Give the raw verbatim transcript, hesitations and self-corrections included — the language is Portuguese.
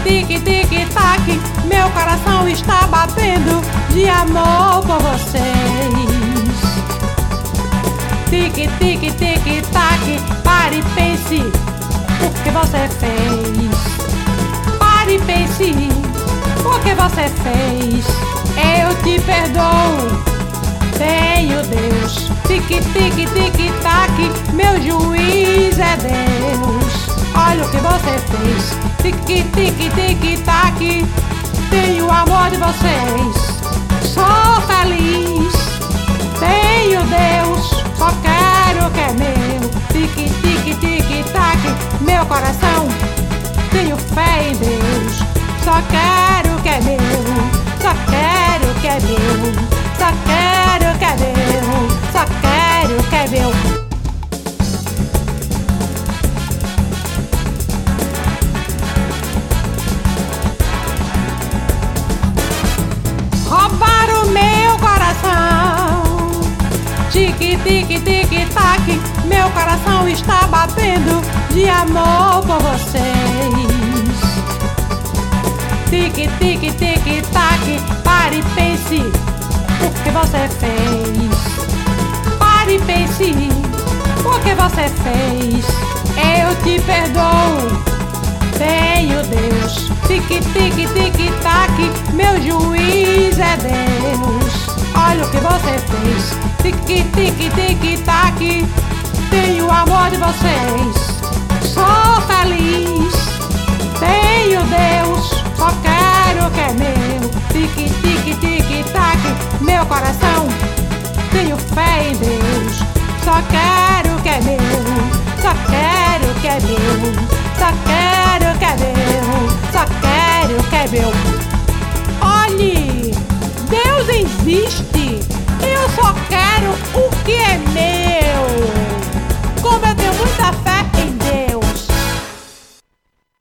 tique, tique, tac, meu coração está batendo de amor por vocês. Tique, tique, tique, tac, pare e pense o que você fez. Pare e pense o que você fez. Eu te perdoo, tenho Deus. Tique, tique, tique, tac, meu juiz é Deus. Olha o que você fez. Tique, tique, tique, tac, tenho o amor de vocês. Sou feliz, tenho Deus, só quero o que é meu. Tique, tique, tique, tac, meu coração, tenho fé em Deus. Só quero o que é meu, só quero o que é meu, só quero o que é meu, só quero o que é meu. Roubaram meu coração. Tique, tique, tique, tac, meu coração está batendo de amor por vocês. Tique, tique, tique, tac, pare e pense o que você fez. Pare e pense o que você fez. Eu te perdoo, tenho Deus. Tique, tique, tique, tac, meu juiz é Deus. Olha o que você fez. Tique, tique, tique, tac, tenho o amor de vocês. Sou feliz, tenho Deus, só quero o que é meu. Tique, tique, tique, tac, meu coração, tenho fé em Deus. Só quero o que é meu, só quero o que é meu, só quero o que é meu, só quero o que é meu. Olhe, Deus existe, eu só quero o que é meu.